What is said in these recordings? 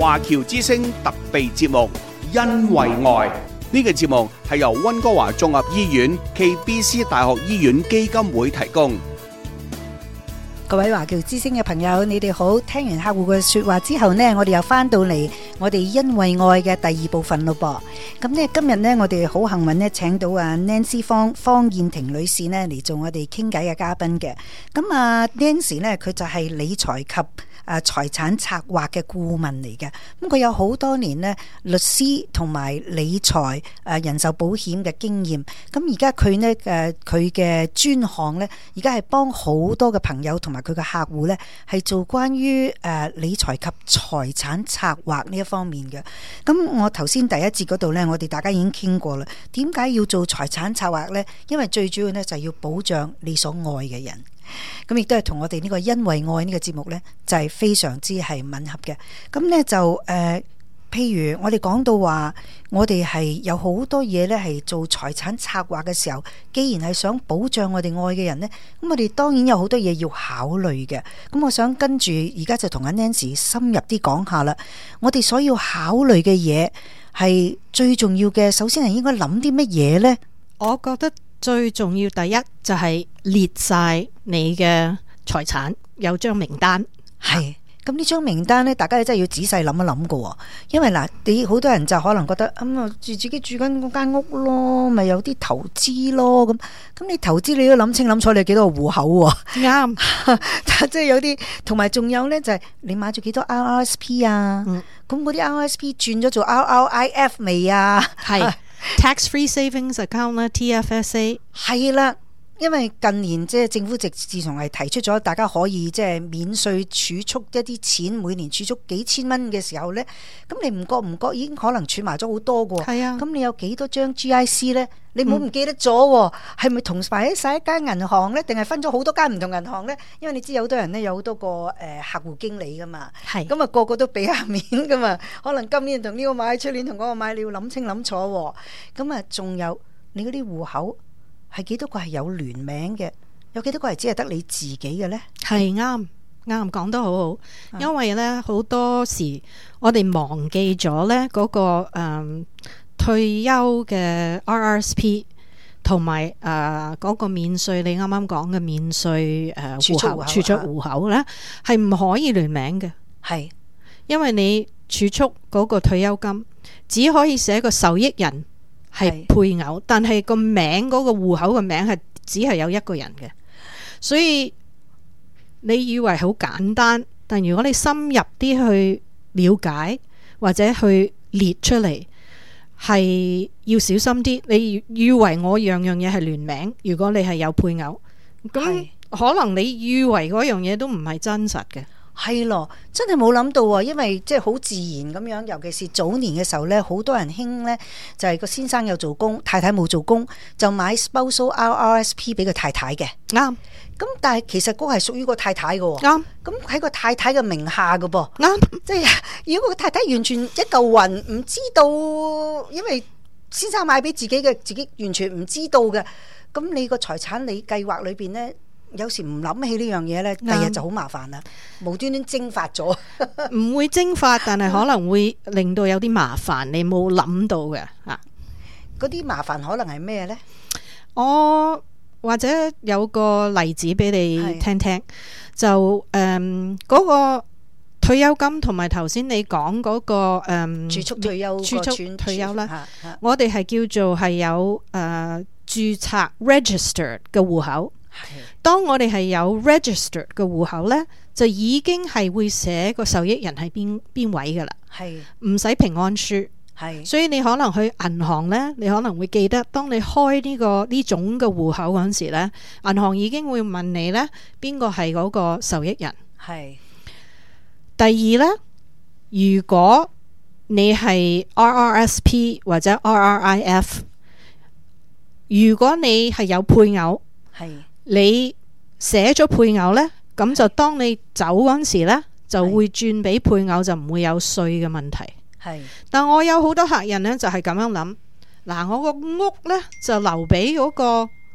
華僑之聲特備節目《因為愛》。呢個節目係由溫哥華綜合醫院暨 BC 大學醫院基金會提供。 各位華僑之聲嘅朋友，你哋好！聽完客戶嘅說話之後呢，我哋又翻到嚟我哋因為愛嘅第二部分咯噃。咁呢，今日呢，我哋好幸運呢，請到啊 Nancy 方燕婷女士呢嚟做我哋傾偈嘅嘉賓嘅。咁啊 Nancy 呢，佢就係理財及財產策劃嘅顧問嚟嘅。咁佢有好多年呢律師同埋理財人壽保險嘅經驗。咁而家佢呢佢嘅專項呢，而家係幫好多嘅朋友同埋佢嘅客戶呢，係做關於理財及財產策劃呢一方面嘅。咁我頭先第一節嗰度呢，我哋大家已經傾過啦。點解要做財產策劃呢？因為最主要呢，就係要保障你所愛嘅人。咁亦都係同我哋呢個因為愛呢個節目呢，就係非常之係吻合嘅。咁呢，就譬如我哋講到話，我哋係有好多嘢呢係做財產策劃嘅時候，既然係想保障我哋愛嘅人呢，咁我哋當然有好多嘢要考慮嘅。咁我想跟住而家就同阿 Nancy 深入啲講下啦。我哋所要考慮嘅嘢係最重要嘅，首先係應該諗啲乜嘢呢？ 我覺得最重要第一就係列晒你嘅財產，有張名單。 係咁呢張名單呢，大家真係要仔細諗一諗噶。因為嗱，你好多人就可能覺得自己住緊嗰間屋咯，咪有啲投資咯。咁你投資你都諗清諗楚，你有幾多個戶口喎？ 啱， 即係有啲，同埋仲有呢，就係你買咗幾多 RRSP 啊？咁嗰啲 RRSP 轉咗做 RRIF 未啊？ 係Tax-free savings account 啦 ，TFSA 係啦。因為近年即係政府自從係提出咗大家可以即係免稅儲蓄一啲錢，每年儲蓄幾千蚊嘅時候呢，咁你唔覺已經可能儲埋咗好多㗎。 係啊， 咁你有幾多張 GIC 呢？你唔好唔記得咗，係咪同埋喺晒一間銀行呢？定係分咗好多間唔同銀行呢？因為你知有好多人呢，有好多個客戶經理噶嘛， 係咁啊個個都俾下面噶嘛，可能今年同呢個買，出年同嗰個買，你要諗清諗楚。咁啊，仲有你嗰啲戶口。係幾多個係有聯名嘅？有幾多個係只係得你自己嘅呢？ 係啱講得好好，因為呢好多時我哋忘記咗呢嗰個退休嘅 RRSP 同埋嗰個免稅，你啱啱講嘅免稅儲蓄戶口呢，係唔可以聯名嘅。係因為你儲蓄嗰個退休金只可以寫個受益人。係配偶，但係個名嗰個戶口嘅名係只係有一個人嘅，所以你以為好簡單，但如果你深入啲去了解或者去列出嚟，係要小心啲。你以為我樣樣嘢係聯名，如果你係有配偶，咁可能你以為嗰樣嘢都唔係真實嘅。 係咯，真係冇諗到啊！因為即係好自然咁樣，尤其是早年嘅時候呢，好多人興呢，就係個先生有做工，太太冇做工，就買 spousal RRSP 俾個太太嘅。啱。咁但係其實嗰個係屬於個太太嘅。啱。咁喺個太太嘅名下嘅噃。啱。即係如果個太太完全一嚿雲，唔知道，因為先生買俾自己嘅，自己完全唔知道嘅，咁你個財產你計劃裏邊呢，有時唔諗起呢樣嘢呢，第日就好麻煩啦，無端端蒸發咗。唔會蒸發，但係可能會令到有啲麻煩，你冇諗到嘅啊。 嗰啲麻煩可能係咩呢？ 我或者有個例子俾你聽聽，就嗰個退休金同埋頭先你講嗰個儲蓄退休啦，我哋係叫做係有註冊 registered 嘅戶口。當我哋係有 registered 嘅戶口呢，就已經係會寫個受益人係邊位噶啦，唔使平安書。所以你可能去銀行呢，你可能會記得，當你開呢種嘅戶口嗰陣時呢，銀行已經會問你呢，邊個係嗰個受益人。第二呢，如果你係 RRSP 或者 RRIF， 如果你係有配偶，你寫咗配偶呢，咁就當你走嗰陣時呢，就會轉俾配偶，就唔會有稅嘅問題。但我有好多客人呢，就係咁樣諗，嗱，我個屋呢，就留俾嗰個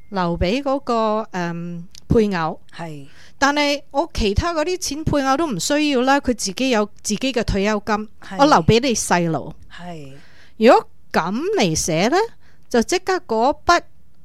留俾嗰個配偶， 係但係我其他嗰啲錢配偶都唔需要啦，佢自己有自己嘅退休金， 係我留俾你細路。 係如果咁嚟寫呢，就即刻嗰筆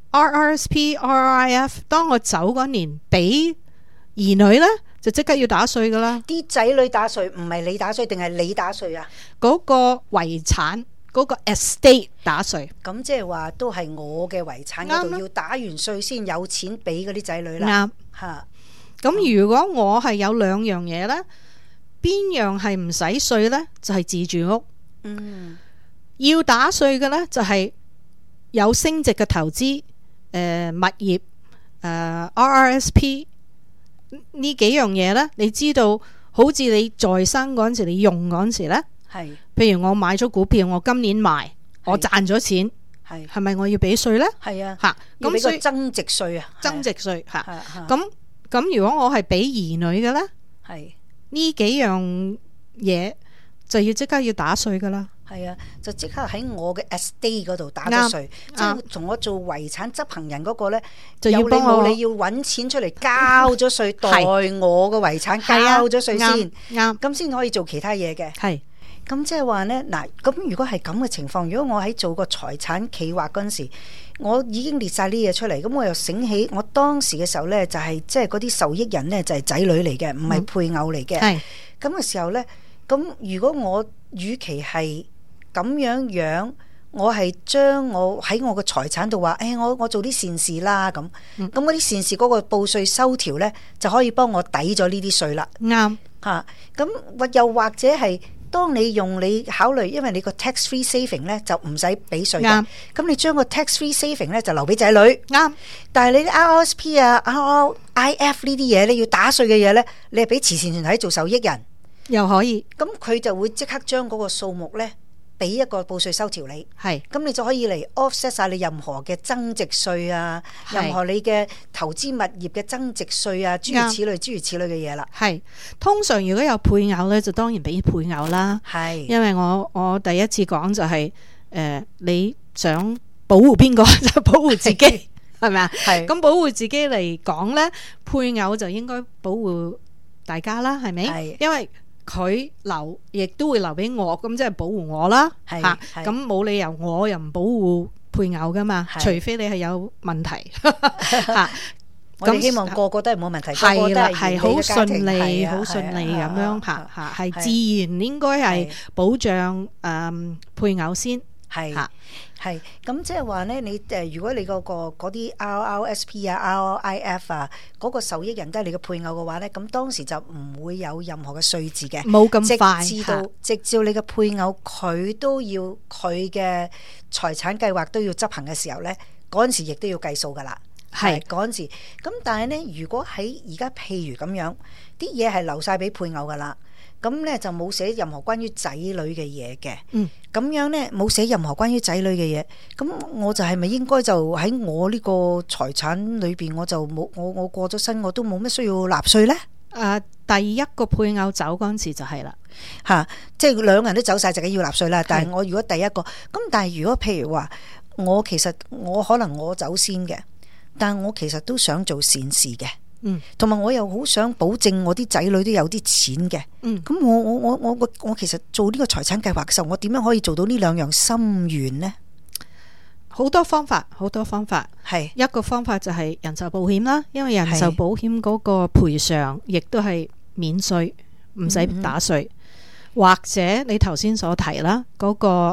RRSP、RRIF， 當我走嗰年俾兒女呢，就即刻要打稅噶啦。 啲仔女打稅唔係你打稅定係你打稅啊？ 嗰個遺產嗰個 estate 打稅， 咁即係話都係我嘅遺產嗰度要打完稅先有錢俾嗰啲仔女啦。 啱嚇， 咁如果我係有兩樣嘢呢，邊樣係唔使稅呢？就係自住屋。要打稅嘅呢，就係有升值嘅投資，物業，RRSP 呢幾樣嘢呢，你知道，好似你在生嗰陣時，你用嗰陣時呢， 係譬如我買咗股票，我今年賣，我賺咗錢，係咪我要俾稅呢？ 係啊， 嚇， 要俾咁所以個增值稅啊， 增值稅嚇。 係咁如果我係俾兒女嘅呢， 係呢幾樣嘢就要即刻要打稅噶啦。 係啊，就即刻喺我嘅 estate 嗰度打咗稅，即係同我做遺產執行人嗰個咧， 就要有你幫我冇你要揾錢出嚟交咗稅，代我嘅遺產交咗稅先， 啱， 咁先可以做其他嘢嘅。 係咁即係話呢，嗱，咁如果係咁嘅情況，如果我喺做個財產企劃嗰陣時，我已經列晒呢嘢出嚟，咁我又醒起我當時嘅時候呢，就係即係嗰啲受益人呢，就係仔女嚟嘅，唔係配偶嚟嘅。 係咁嘅時候呢，咁如果我與其係咁樣，我係將我喺我嘅財產度話，我做啲善事啦，咁嗰啲善事嗰個報稅收條呢，就可以幫我抵咗呢啲稅啦。 啱嚇，咁又或者係當你用你考慮，因為你個 tax free saving 呢就唔使俾稅嘅，咁你將個 tax free saving 呢就留俾仔女。 啱， 但係你啲 RRSP 啊、RRIF 呢啲嘢你要打稅嘅嘢呢，你係俾慈善團體做受益人， 又可以， 咁佢就會即刻將嗰個數目呢，俾一個報稅收條你， 係咁你就可以嚟 offset 晒你任何嘅增值稅啊，任何你嘅投資物業嘅增值稅啊，諸如此類嘅嘢啦。 係通常如果有配偶呢，就當然俾配偶啦。 係， 因為我第一次講就係你想保護邊個就保護自己，係咪啊？係。咁保護自己嚟講呢，配偶就應該保護大家啦，係咪？係。因為佢留亦都會留俾我，咁即係保護我啦。係，咁冇理由我又唔保護配偶噶嘛？除非你係有問題。嚇， 我哋希望個個都係冇問題， 係啦，係好順利， 好順利咁樣嚇嚇，係自然應該係保障配偶先。係係咁，即係話咧，你如果你嗰啲 RRSP 啊、RRIF 啊嗰個受益人都係你嘅配偶嘅話咧，咁當時就唔會有任何嘅稅字嘅， 冇咁快， 直至你嘅配偶佢都要佢嘅財產計劃都要執行嘅時候咧，嗰陣時亦都要計數噶啦。係嗰陣時，咁但係咧，如果喺而家譬如咁樣，啲嘢係留晒俾配偶噶啦。咁咧就冇寫任何關於仔女嘅嘢嘅，咁樣咧冇寫任何關於仔女嘅嘢，咁我就係咪應該就喺我呢個財產裏邊，我就冇我過咗身，我都冇乜需要納稅咧？ 第一個配偶走嗰陣時就係啦， 即係兩個人都走晒就梗要納稅啦。但係我如果第一個，咁但係如果譬如話，我其實我可能我走先嘅，但係我其實都想做善事嘅。同埋我又好想保證我啲仔女都有啲錢嘅，咁我其實做呢個財產計劃嘅時候，我點樣可以做到呢兩樣心願呢？ 好多方法，係一個方法就係人壽保險啦，因為人壽保險嗰個賠償亦都係免稅，唔使打稅，或者你頭先所提啦，嗰個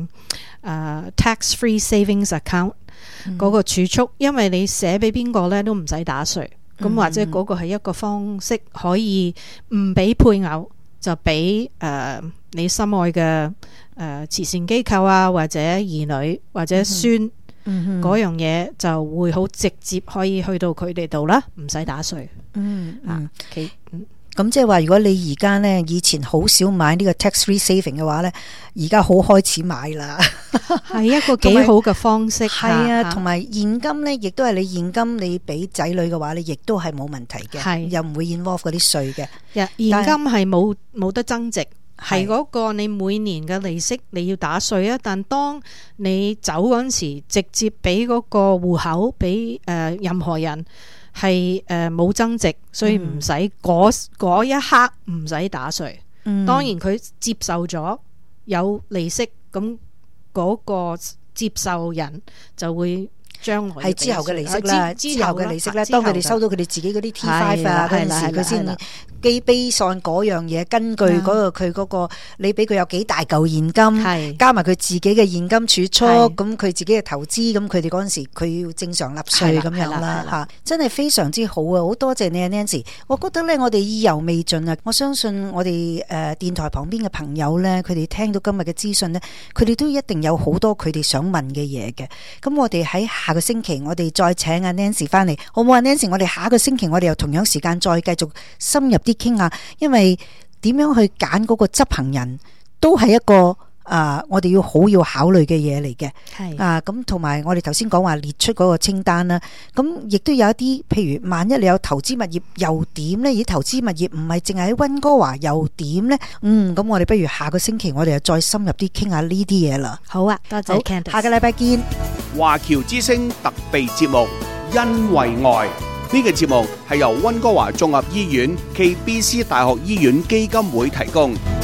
tax free savings account 嗰個儲蓄，因為你寫俾邊個呢都唔使打稅。咁或者嗰個係一個方式，可以唔俾配偶，就俾你心愛嘅慈善機構啊，或者兒女或者孫嗰樣嘢，就會好直接可以去到佢哋度啦，唔使打稅。 咁即係話，如果你而家呢，以前好少買呢個 tax free saving 嘅話呢，而家好開始買啦， 係一個幾好嘅方式。 係啊，同埋現金呢，亦都係你現金你俾仔女嘅話，你亦都係冇問題嘅，又唔會 involve 嗰啲稅嘅。 現金係冇得增值， 係嗰個你每年嘅利息你要打稅啊，但當你走嗰陣時，直接俾嗰個戶口俾任何人係冇增值，所以唔使嗰一刻唔使打稅。當然佢接受咗有利息，咁嗰個接受人就會將來係之後嘅利息啦，之後嘅利息啦。當佢哋收到佢哋自己嗰啲 T5 啊嗰陣時，佢先基base on嗰樣嘢，根據嗰個佢嗰個你俾佢有幾大嚿現金，加埋佢自己嘅現金儲蓄，咁佢自己嘅投資，咁佢哋嗰陣時佢要正常納稅咁樣啦嚇，真係非常之好啊！好多謝你啊 Nancy， 我覺得咧我哋意猶未盡啊！我相信我哋電台旁邊嘅朋友咧，佢哋聽到今日嘅資訊咧，佢哋都一定有好多佢哋想問嘅嘢嘅。咁我哋喺下個星期我哋再請阿 Nancy 翻嚟，好唔好啊 Nancy？我哋下個星期我哋又同樣時間再繼續深入啲傾下，因為點樣去揀嗰個執行人都係一個我哋要考慮嘅嘢嚟嘅。係咁同埋我哋頭先講話列出嗰個清單啦，咁亦都有一啲，譬如萬一你有投資物業又點呢？而投資物業唔係淨係喺溫哥華又點呢？咁我哋不如下個星期我哋又再深入啲傾下呢啲嘢啦。 好啊，多謝 Candice， 下個禮拜見。 華僑之聲特備節目《因為愛》，呢個節目係由溫哥華綜合醫院暨 BC 大學醫院基金會提供。